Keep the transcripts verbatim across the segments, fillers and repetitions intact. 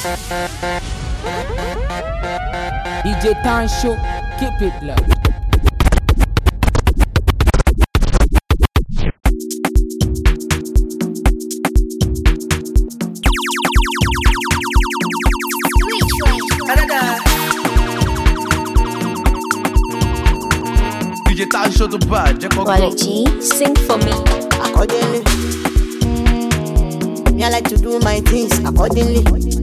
D J Tancho, keep it low. D J Tancho do bar, Jack Quality, sing for me. Accordingly, me I like to do my things accordingly.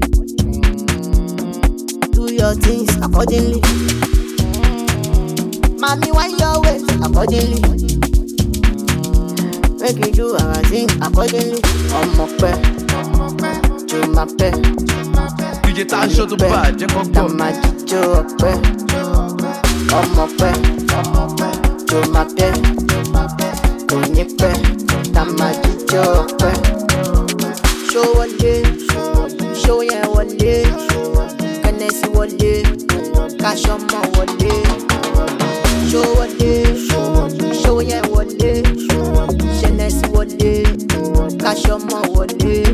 Do your things accordingly. Mommy, why your ways accordingly? Make you do our thing accordingly. On my pay, to my pay. D J Tancho do bar, Jack Dama jijo pay. On my pay, to my pay. Koni pay, dama jijo pay. Show one day, show yeah one day. Kanesi one day, cash on my one day. Show one day, show yeah one day. Kanesi one day, cash on my one day.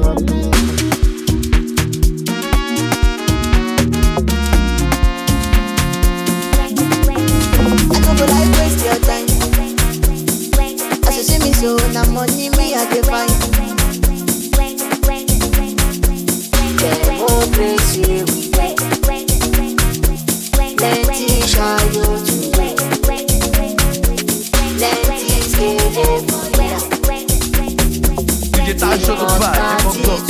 I don't go like waste your time. As you see me so, now money me I dey find. Oh, crazy. Plenty shy you today. Plenty scared for ya. D J Tancho do bar, Jack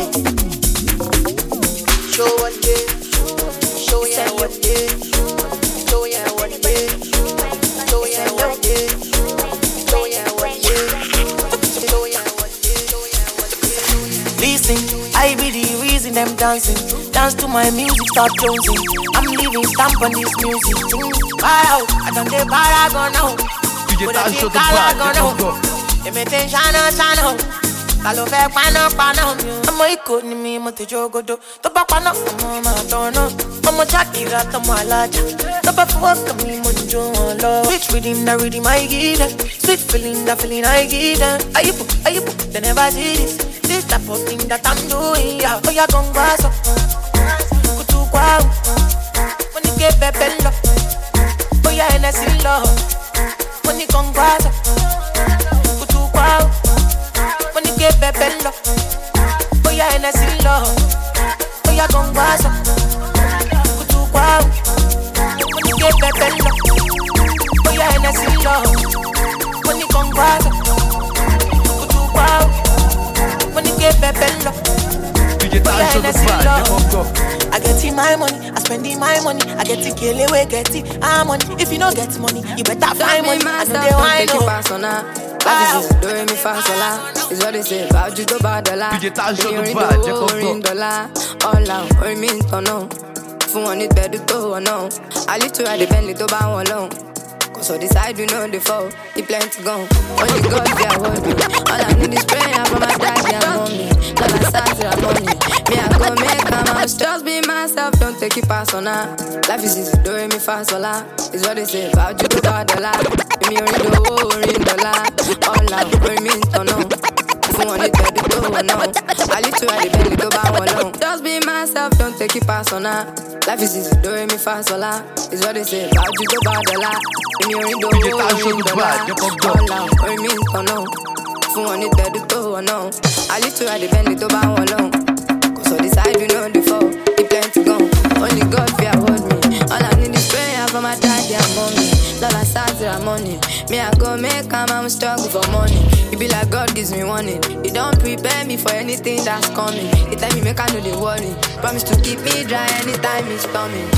Show one day, show ya one day, show ya one day, show ya one day, show ya one day, show ya one day, show ya one day. Listen, I be the reason them dancing. Dance to my music, start jonesing. I'm leaving stamp on this music. Wow, I done the paragon now. D J Tancho do bar, Jack Eme te shana shana. Kalo fe pano pano. Ọmọ Ìkó ni mi mo te jogodo. Tó bá paná ọmọ máa tọ̀nà. Ọmọ Shakira tọmọ alájà. Tó bá fọwọ́ kàn mí mo jó wọn lọ. Sweet rhythm na rhythm I give them. Sweet feeling na feeling I give them. Ayipo ayipo they never see this. This type of thing that I'm doing. Yeah. Oh yeah, gon' go so. Kutu kwa. Money get bebe lo. Oh yeah, Hennessy lo. Money gon' go so. Kutu kwa. Money get bebe lo. Oh yeah, Hennessy lo. Oh yeah, gon' go so. Kutu kwa. Money get bebe lo. Oh yeah, Hennessy lo. Money gon' go so. Kutu kwa. Money get bebe lo. D J Tancho do bar, Jack I get in my money, I spend in my money. I get it, kill away, get it, I'm money. If you don't get money, you better find money. I know they want to Life is do me fast sola. Is what they say about you go bad dollar. D J Tancho do bar, Jack dollar. All out, or mean to know. Fun one it better to or no. I live to ride the Bentley to buy one long. Cause on the side we know the fall. He plenty gone. Only God can hold me. All I need is prayer from my daddy and mommy. All I start to money. Me I go make a man. Just be myself, don't take it personal. Life is easy, do me fast sola. Is what they say about you go bad dollar. Me only do ring dollar. All out, or mean to know. Fun one it better to or no. I live to ride the Bentley to buy one long. Just be myself, don't take it personal. Life is easy, do me fast sola. Is what they say about you go bad dollar. Me only do D J Tancho do bar, Jack all out, or mean to know. Fun one it better to or no. I live to ride the Bentley to buy one long. Cause on the side we know the fall. He plenty gone. Only God fear hold me. All I need is prayer for my daddy and mommy. All I start to money. Me I go make a man struggle for money. It be like God gives me warning. He don't prepare me for anything that's coming. The time you make I know the worry. Promise to keep me dry anytime it's coming.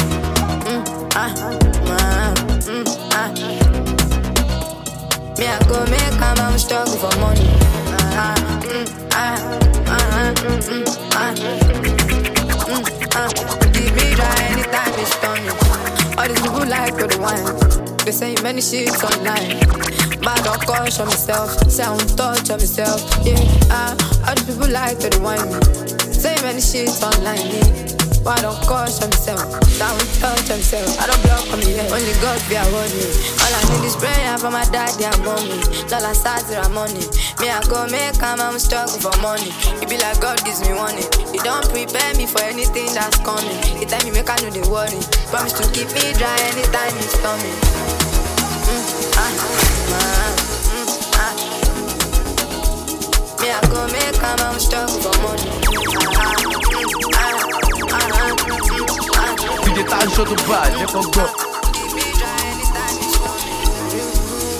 Mm, ah, ah, mm, ah. Me I go make a man struggle for money. Ah, mm, ah, ah, mm, mm, ah, mm, ah. Keep me dry anytime it's coming. All these people like to the wine. They say many shit online. Mad or caution on myself. Say I won't touch on myself. Yeah, ah, all these people like to the wine me. Say many shit online. Yeah. Why don't cause myself? Down touch myself. I don't block on me yet. Only God be award me. All I need is prayer for my daddy and mommy. All I start to money. Me I go make come, I'm struggle for money. It be like God gives me warning. He don't prepare me for anything that's coming. He tell me make I know the worry. Promise to keep me dry anytime it's coming. Mm, ah, ah, mm, ah. Me I go make come, I'm struggle for money. Ah, ah, ah, ah, mm, ah. Tu dis t'as un show de base, j'ai pas go. Keep me dry anytime it's coming.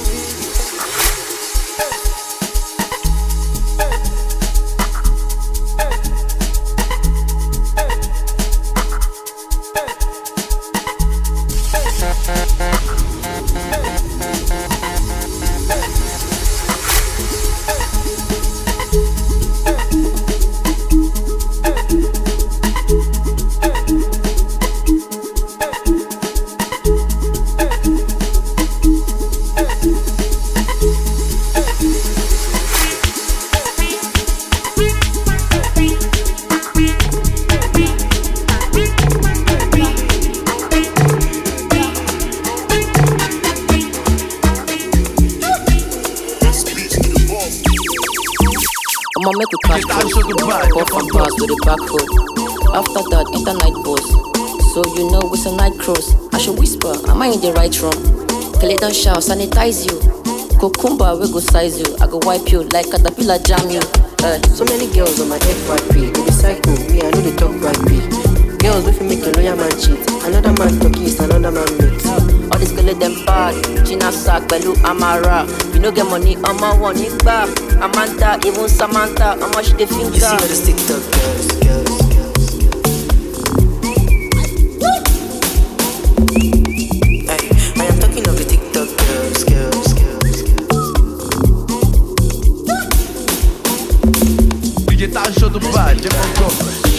I'ma make a cash flow. Go from bars to the back road. After that, enter night boss. So you know it's a night cross. I should whisper, am I in the right room? Kill it, don't shout, sanitize you. Cucumber, we go size you. I go wipe you like caterpillar jam you. Uh, So many girls on my F Y P, they be psycho, me I know they talk right B. Girls if you make a lawyer man cheat, another man talk is another man meet. all this girl them bad. Gina sack, Belu Amara. You no get money, I'ma want it back. Amanda, even Samantha, how much they think? You see all the TikTok girls, girls, girls, girls. Hey, I am talking of the TikTok girls, girls, girls, girls. Tu dis t'as un show de base, j'ai pas go.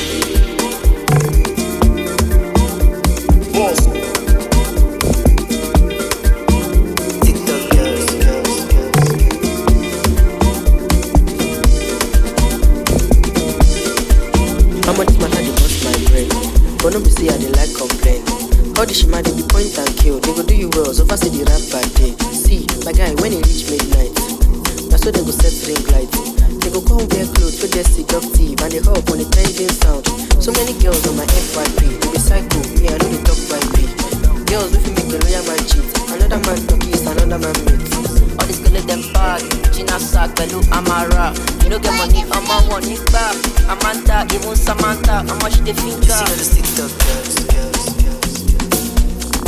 TikTok girls, girls, girls. How much matter they bust my brain? But no be say I dey like complain. All the shima they be point and kill. They go do you well, so far say the rap by day. See, my guy, when it reach midnight, that's so they go set ring light. They go come wear clothes, so they seductive, and they hop on the trending sound. So many girls on my F Y P, they be psycho, me I know they talk by P. Girls if you make a lawyer man cheat, another man talk is another man meet. all this girl them bad. Gina sack, Belu Amara. You no get money, I'ma want it back. Amanda, even Samantha, how much they think? You see all the TikTok girls, girls, girls.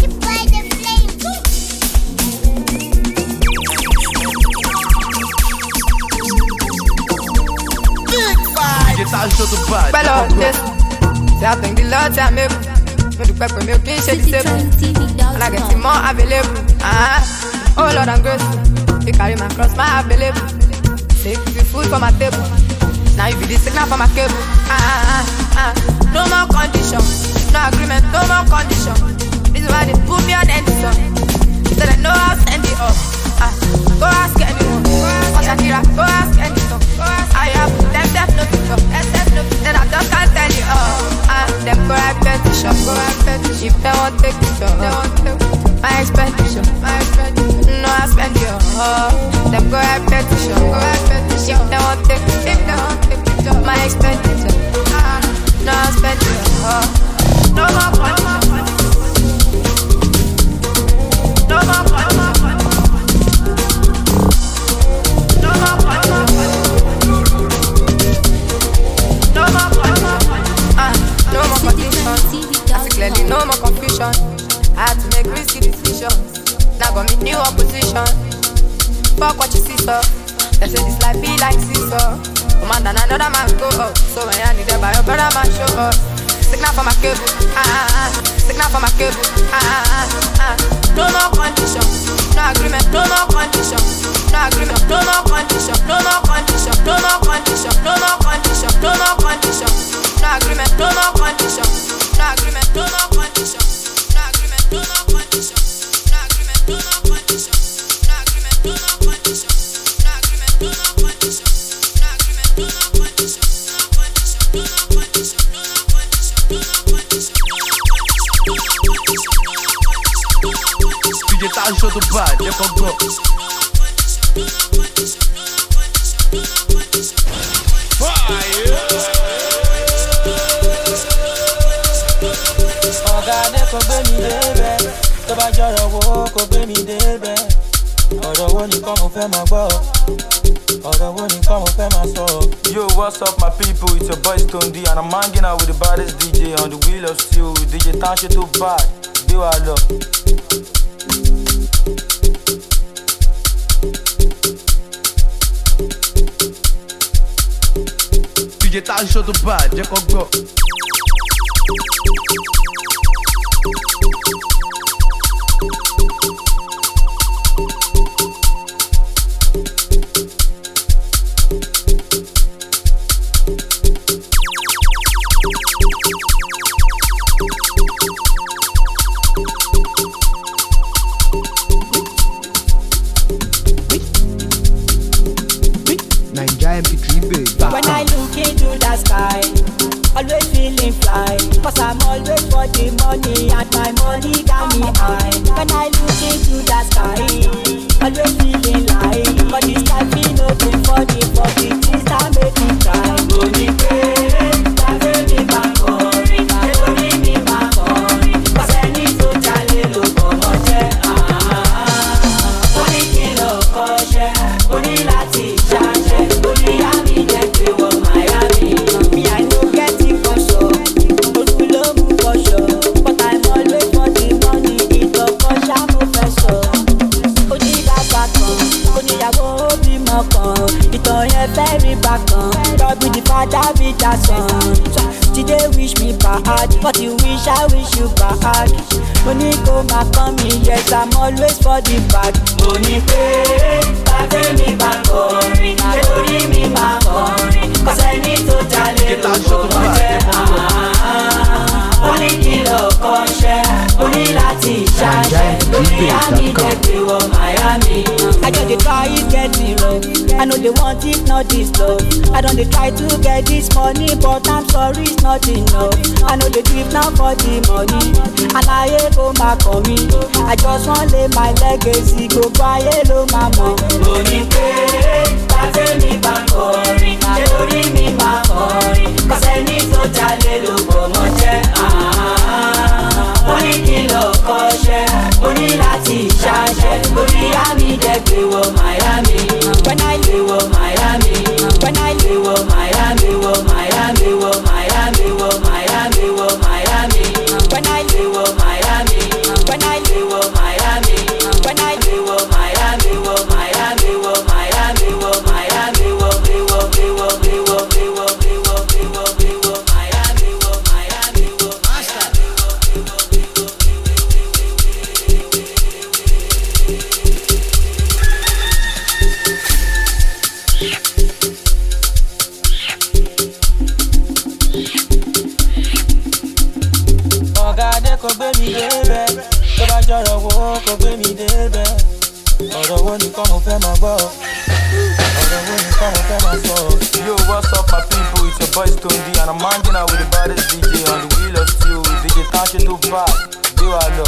Tu dis t'as un show de base, j'ai Well, pas go. this. Say I thank the Lord, say I make. Me do pepper, me okay, shake the table. And I get more available. Ah, oh Lord, I'm grateful. You carry my cross, my available. Take the food from my table. Now you be the signal for my cable. Ah, ah, ah. No more condition, no agreement, no more condition. This is why they put me on end song. So they know I'll send it up. Ah, go ask anyone. For Shakira, go ask anyone. I have them deaf no picture. Then I just can't tell you all. Ah, them go right petition. Go right petition. If they won't take picture, they won't take my expectation. My expectation. No, I spend you all. Them go right petition. Go right petition. If they won't take, if they won't take picture, my expectation. Ah, no, I spend you all. No more condition. No more condition. No more condition. No more condition. Ah, no more condition. I see clearly no more confusion. I had to make risky decisions. Now got me new opposition. Fuck what you see, sir. They say this life be like seesaw. One man and another man go up. So when I need them by your brother man show up. Signal for my cable. Ah, ah, ah. Signal for my cable. Ah, ah, ah, ah. No more condition. No agreement. No more condition. No agreement. No more condition. No more condition. No more condition. No more condition. No more condition. No agreement. No more condition. No agreement. No more condition. No agreement. No more condition. No agreement. No more condition. No agreement. No more condition. No agreement. No more condition. No agreement. No more condition. No condition. No more condition. No more condition. No more condition. tá ń ṣó tó bá jẹ́ kó gbọ́. Ọ̀gá Adé kò gbé mi débẹ̀, tó bá jọ̀rọ̀ wo kò gbé mi débẹ̀. Ọ̀rọ̀ wo nìkan mo fẹ́ máa gbọ́, ọ̀rọ̀ wo nìkan mo fẹ́ máa sọ. Yo, what's up my people, it's your boy Stone D and I'm hanging out with the baddest D J on the wheel of steel with D J Tanṣe tó bad, gbé wa lọ. D J Tanṣe tó bá jẹ́ kó gbọ́. When I look into the sky, always feeling fly, cause I'm always for the money and my money got me high. When I look into the sky, always feeling like, but this life be nothing for the for the things that make me cry. Only pray, that make me back on, that only me back on, cause I need to tell you look for more. Only kilo kosher, only lati charge, only yami get me what Miami. Me I no get it for sure, Olulomu for sure, but I'm always for the money. It's a kosher professor. Oni dagba kan, oníyàwó bímọ kan, ìtàn yẹn fẹ́ rí bákan. Rọ́bì the father be that son. Today wish me bad, but you wish I wish you bad. Money go ma kàn mí, yes I'm always for the bad. Money pay, bàbá mi bá kọrin, lórí mi máa kọrin, cause I need to jalè lóko mọ́jẹ́. Only kilo kọ́ṣẹ́, only láti ṣàṣẹ, lórí àmì jẹ́gbé wọ Miami. I just dey try it get me rough, I know they want if not this love. I don dey try to get this money, but I'm sorry it's not enough. I know they drip now for the money, àlàyé kò máa kàn mí. I just wan lay my legacy, gbogbo ayé ló máa mọ̀. Òní pé bàbá mi bá kọrin, lórí mi máa kọrin, cause ẹni tó jalè ló bọ̀ mọ́ jẹ́. Only kilo kọ́ṣẹ́, only láti ṣàṣẹ, orí àmì jẹ́ gbé wọ Miami. When I gbé wọ Miami, when I gbé wọ Miami, wọ Miami, wọ Miami, wọ Miami, wọ Miami. When I gbé wọ Miami, when I gbé wọ Miami, when I gbé wọ Miami, wọ Miami, wọ Miami, wọ Miami, wọ gbé wọ gbé wọ gbé wọ gbé wọ gbé wọ gbé wọ gbé wọ Miami, wọ Miami, wọ Miami. Ọ̀gá Adé kò gbé mi débẹ̀, tó bá jọ̀rọ̀ wo kò gbé mi débẹ̀. Ọ̀rọ̀ wo nìkan mo fẹ́ máa gbọ́, ọ̀rọ̀ wo nìkan mo fẹ́ máa sọ. Yo, what's up my people, it's your boy Stone D and I'm hanging out with the baddest D J on the wheel of steel with D J Tanṣe tó bad, gbé wa lọ.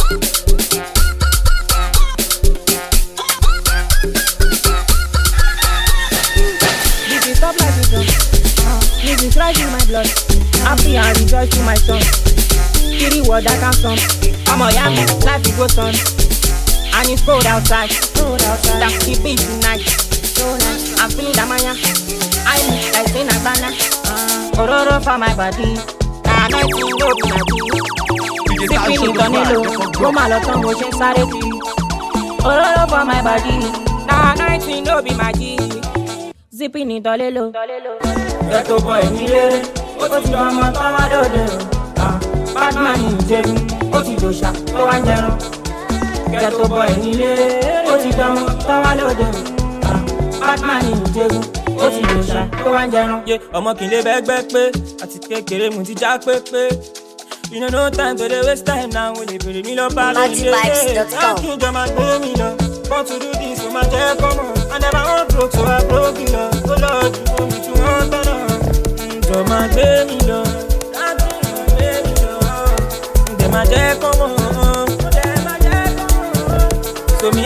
This is top like it done. Uh, this is right in my blood. Happy and rejoice to my son. Kiri word I can some. I'm a young life it goes on. And it's cold outside. Cold outside. That's the beat tonight. So nice. I'm feeling that mania. I look like saying a banana. Uh, Ororo for my body. I'm not in love with my body. Sipping it on the low. Go my lot on motion sáré kiri. Ororo for my body. Nah, nineteen no be my G. Zipping it all low. Ghetto boy nílé, ó ti lọ ọmọ tó wá dòde o. Batman ní ìjẹun, ó ti dòṣà tó wá ń jẹun. Ghetto boy nílé, ó ti lọ ọmọ tó wá dòde o. Batman ní ìjẹun, ó ti dòṣà tó wá ń jẹun. Ọmọ kì í lè bẹ́gbẹ́ pé, àti kékeré mu ti já pépé. You know no time to dey waste time now, o lè bèrè mi lọ bá lórí ilé. Akíjọ máa gbé mi lọ, want to do this, o máa jẹ́ kọ́mọ̀. I never want broke, so I broke it lọ. Ó lọ ju omi tí wọ́n tọ́nà. Ǹjọ́ máa gbé mi lọ, láti gbé mi lọ. Ǹjẹ́ máa jẹ́ kọ́mọ̀, ǹjẹ́ máa jẹ́ kọ́mọ̀. So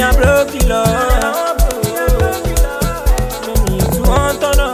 kìlọ̀. Èmi tí wọ́n ń tọ́nà.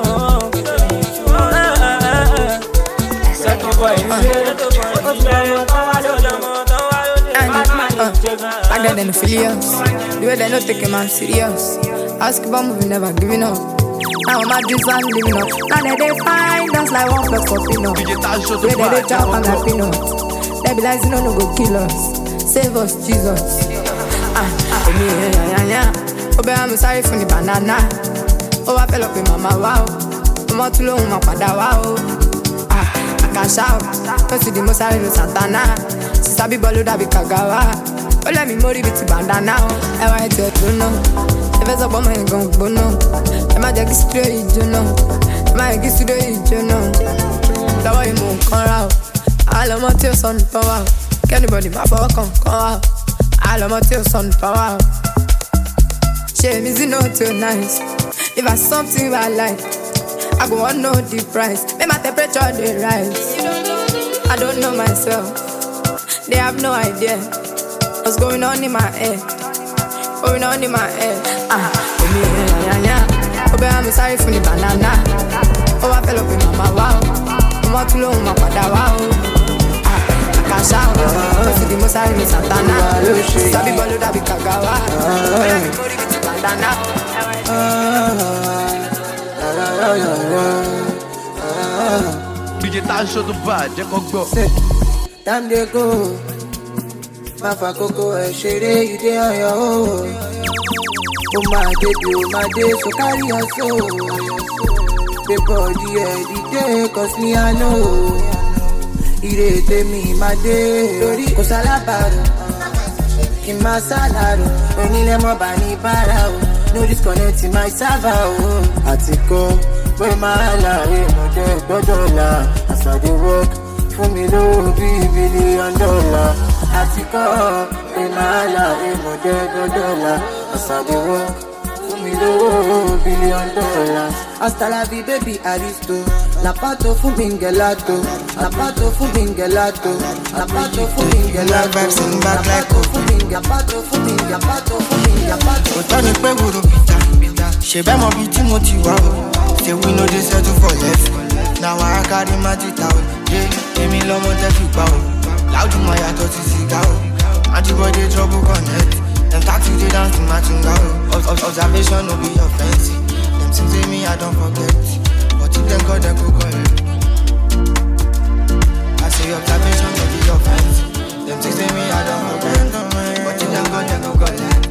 Sẹ́kì bọ̀ ìdílé. Ó ti bẹ̀rẹ̀ tán wá lọ́dọ̀ mọ́ tán wá lọ́dọ̀. Back then, they no feel us. The way they no take a man serious. Ask about moving, never giving up. Now my dreams are living up. Now they, they find us like one plus for peanut. The way they, they chop on like peanut. They be like, you know, no go kill us. Save us, Jesus. Ah, ah, me, yeah, yeah, yeah. Obey, I'm sorry for the banana. Oh, I fell up in mama, wow. I'm too long, my father, wow. Ah, I can shout. First to the most I do Santana. Sister be bolu da be kagawa. Oh, let me mori with the bandana. I want to do no. If it's up on my gun, bono. Am I just straight, you know? Am I just straight, you know? The way you move, come out. All of my tears on power. Can anybody my power come, come out? All of my tears on power. Shame is not too nice. If I something I like, I go on know the price. Make my temperature they rise. I don't know myself. They have no idea what's going on in my head. Going on in my head. Ah, oh me, yeah, yeah, yeah. Oh, I'm sorry for the banana. Oh, I fell up in mama, wow. I'm too long, my father, wow. Ah, I can shout. Go to the most I miss Santana. Sabi bolu da be kagawa. Oh, let me mori with the bandana. D J Tasho do bar, jẹ́ kó gbọ́. Time they go. My fakoko and shady, you dey on your own. Oh my baby, oh my day, so carry your soul. The body, the day, cause me I know. Ire te mi my day, lori ko salabaro. Ki ma salaro, onile mo ba ni bara o. No disconnect my server o. Atiko, we my life, mo de gbodola. As I dey work, for me no be billion dollar. Atiko, we my life, mo de gbodola. As I dey work, for me no billion dollars. Hasta la vie, baby Aristo. La pato fu mingelato, la pato fu mingelato, la pato fu mingelato. Vibes in back like a fu minga, pato fu minga, pato fu minga, pato. O tani pe wuro bita, she be mo bi ti mo ti wa o. Say we no dey settle for less. Now I carry my dita o. Yeah, emi lomo te fi pa o. Loud my yato ti siga o. Antibody trouble connect. Them tattoo they dance to my tunga o. Observation no be offensive. Them things say me I don't forget. But if them go, then go collect. I say observation may be offensive. Them things say me, I don't forget. But if them go, then go collect.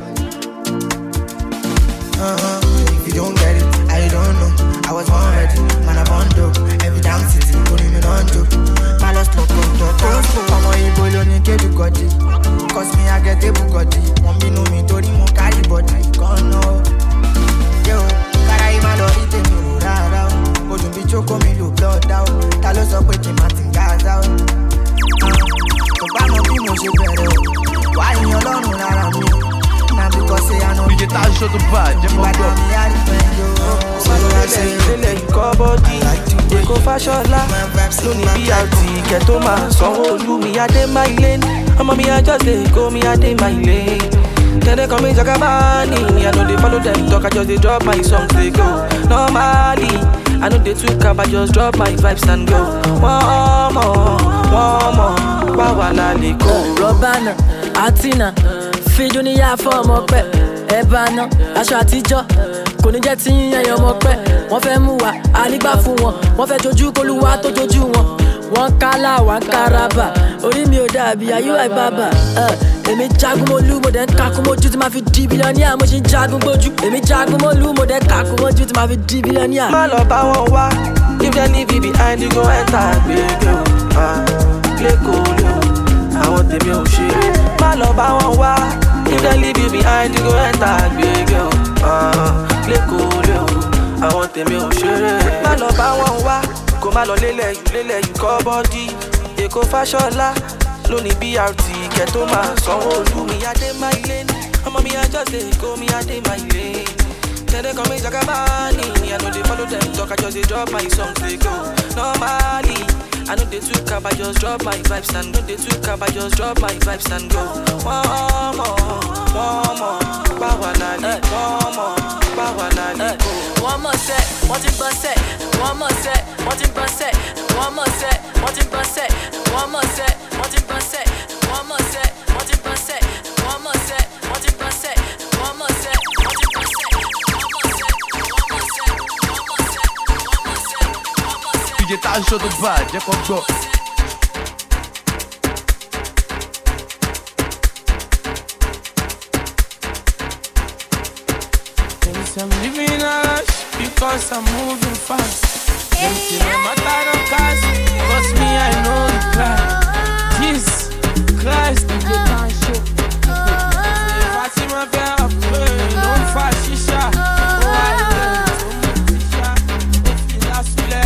Uh-huh. If you don't get it, I don't know. I was born ready, man I born dope. Every damn city, putting me on joke. My lost talk, talk, talk. I'm a evil, only get you got it. Cause me, I get a Bugatti. Won't be no me, Tori, mo carry body. Gone now. Yo, carry my lorry, take me. Ojú bí jókòó mi lò blood out. Ta ló sọ pé kí n máa ti gáàsà o? Kò bá mọ bí mo ṣe bẹ̀rẹ̀ o. Wá ìyẹn ọlọ́run lára mi. Na because say I know. D J Tasho do bar, jẹ́ kó gbọ́. Ìbàdàn mi á rí pẹ́ yó. Sọ̀rọ̀ ẹsẹ̀ ìrẹ́lẹ̀ ikọ̀ bọ́dí. Èkó Fáṣọlá lónìí bí àrùtì ìkẹ́ tó máa sanwó olú mi adé máa ilé ní. Ọmọ mi àjọṣe èkó mi adé máa ilé. They call me Jagabani, I know they follow them talk, I just they drop my songs, they go. Normally, I know they took up, I just drop my vibes and go. One more, one more, Wawala Liko. Robana, Atina, Fidunia for my pet, Ebana, Ashatijo, Koni Jetty, and your moped. One fẹ́ mú wa, àlìgbà fún wọn. Wọ́n fẹ́ jojú k'Olúwa tó jojú wọn. Wọ́n kálá, wọ́n káràbà. Orí mi ò dàbí ayú àìbàbà. Èmi jagun mọ́lú, mo dẹ̀ ń kakún mójú tí ma fi di bílíọ̀nìyà. Mo ṣe ń jagun gbójú. Èmi jagun mọ́lú, mo dẹ̀ ń kakún mójú tí ma fi di bílíọ̀nìyà. Má lọ bá wọn wá, if they leave you behind, you go enter gbègbè o. Lẹ́kọ̀ọ́ lé o, àwọn tèmi ò ṣe. Má lọ bá wọn wá, if they leave you behind, you go enter gbègbè o. Lẹ́kọ̀ọ́ lé o, àwọn tèmi ò ṣe. Má lọ bá wọn wá, kò má lọ lélẹ̀ yìí lélẹ̀ yìí kọ́ bọ́dí. Èkó Fáṣọlá lónìí B R T ìkẹ́ tó máa sanwó olú mi adé máa ilé ní. Ọmọ mi àjọṣe èkó mi adé máa ilé. They call me Jagabani, I know they follow them talk, I just they drop my songs, they go. Normally, I know they too cap, I just drop my vibes and know they too cap, I just drop my vibes and go. One more, one more, power nani, one more, power nani. One more set, one thing but set. One more set, one thing but set. One more set, one thing but set. One more set, one thing but set. One more set, one thing but set. One more set, one thing but set. One more set, one thing but set. D J Tancho do bar, jẹ́ kó gbọ́. I'm living a rush because I'm moving fast. Them see my matter don't cast, but me I know the plan. Jesus Christ, D J Tancho. Fatima be up, don't fast shisha. Oh I love shisha. If you last play,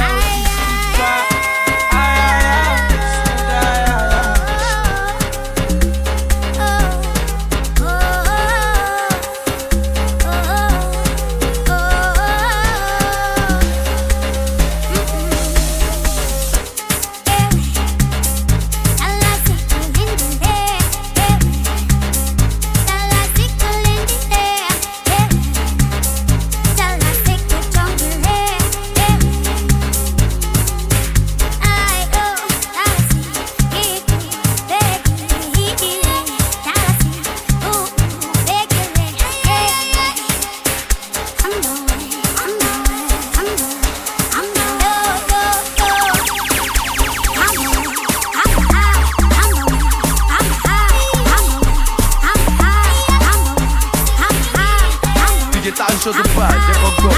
Tancho do bar, jẹ́ kó gbọ́.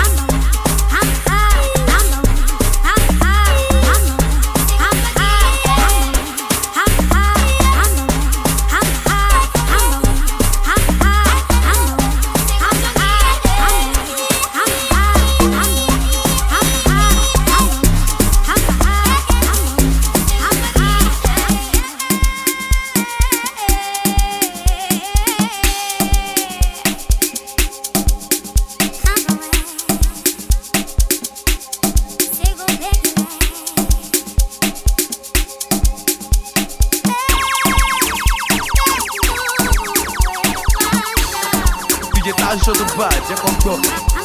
D J Tancho do bar, jẹ́ kó gbọ́.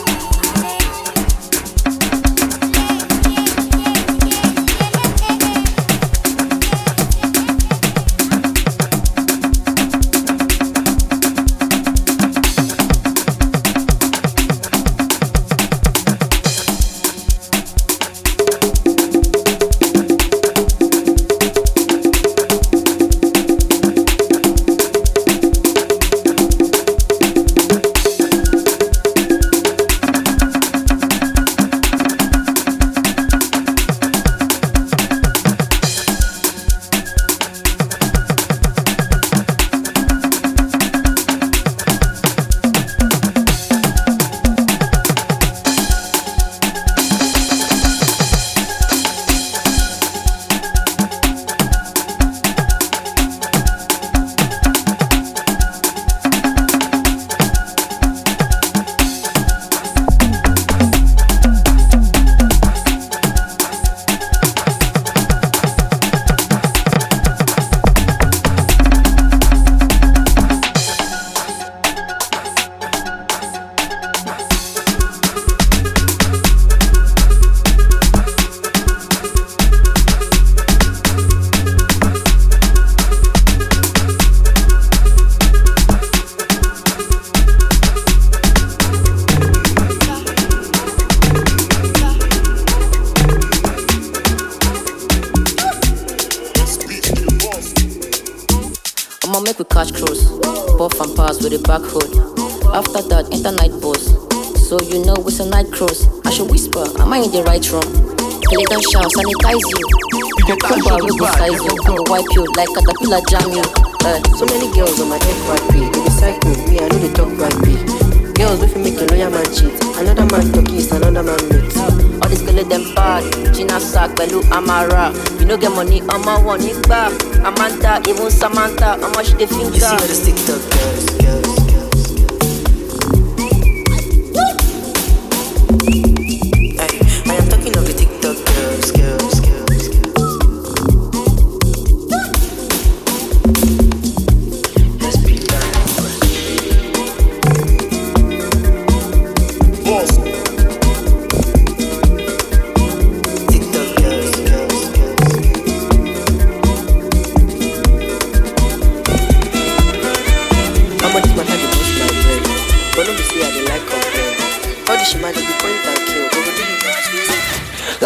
I'ma make we catch crows, puff and pass with a back hood. After that, enter night boss. So you know it's a night cross. I should whisper, am I in the right room? Play don't shout, sanitize you. Cuba will go size you, I go wipe you like caterpillar jam you. Uh, so many girls on my F Y P, they decide me, me I know they talk right B. Girls with me make a lawyer man cheat, another man talk is another man meet. All these girls them bad, Gina Sack, Belu Amara. You know get money, I'm a one nick back. Amanda, even Samantha, how much they think? You see all these TikTok girls, girls, girls, girls. Hey, I am talking of the TikTok girls, girls, girls, girls.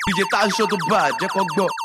D J Tancho tó bad, jẹ́ kó gbọ́.